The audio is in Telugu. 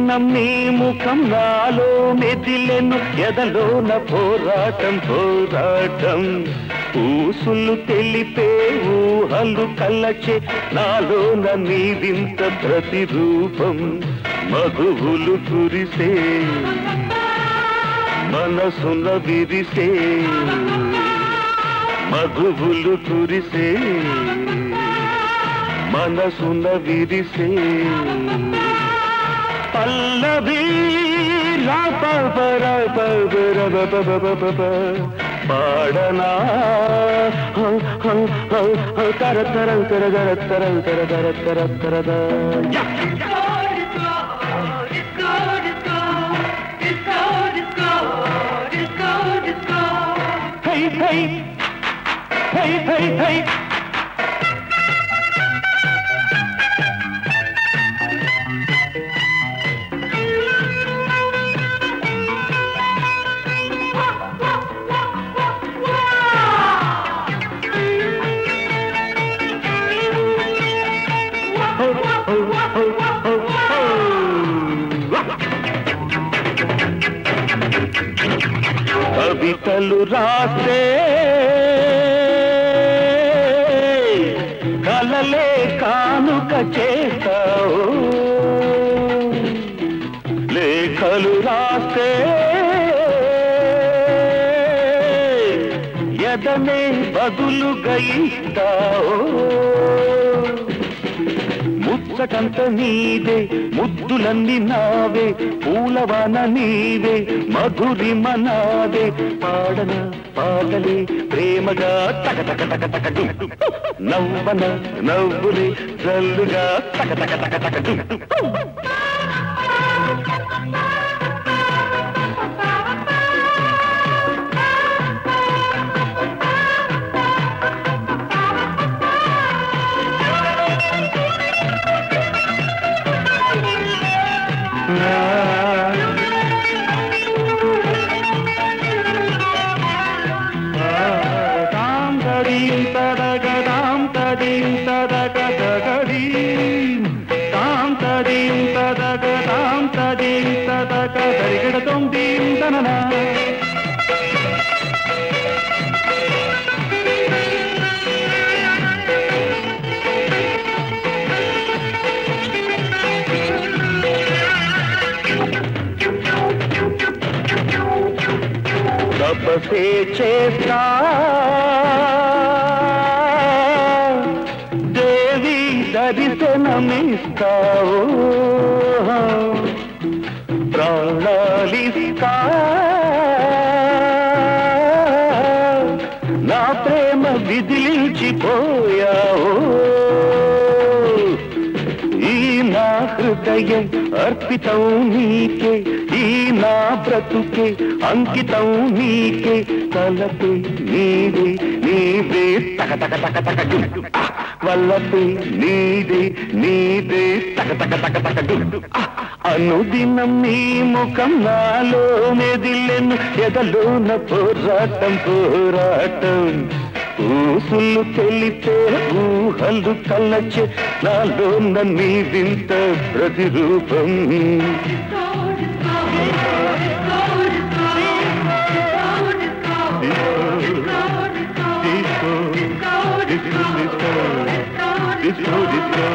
అనుదినం నీ ముఖం నాలో మెదిలెను ఎదలోన పోరాటం పోరాటం ఊసులు తెలిపే ఊహలు కలచే నాలోన నీ వింత ప్రతిరూపం మధువులు కురిసే మనసున విరిసే మధువులు కురిసే మనసున విరిసే పల్లవి పాడనా తర తర తర తర తర తర తర తర తర హై హై హై హై హై కవితలు రాసే కలలే కానుక చేస్తావు లేఖలు రాసే ఎదనే బదులుగా ఇస్తావు ముచ్చటంత నీదే ముద్దులన్నీ నావే పూలవాన నీవే మధురిమ నాదే పాడన పాటలే ప్రేమగా తక తక తక తక డు నవ్వన నవ్వులే జల్లుగా తక తక తక తక డు తపసే చేస్తా దేవి దర్శనమిస్తావు ప్రాణాలిస్తా నా ప్రేమ విదిలించిపోయావు ఈ నా హృదయం అర్పితం నీకే ఈ నా బ్రతుకే అంకితం నీకే తలపే నీదే నీదే తక తక తక తక డు వల్లపే నీదే నీదే తక తక తక తక డు అనుదినం నీ ముఖం నాలో మెదిలెను ఎదలోన పోరాటం పోరాటం ఊసులు తెలిపే ఊహలు కలచే నాలోన నీ వింత ప్రతిరూపం Disco, disco, disco, disco, disco.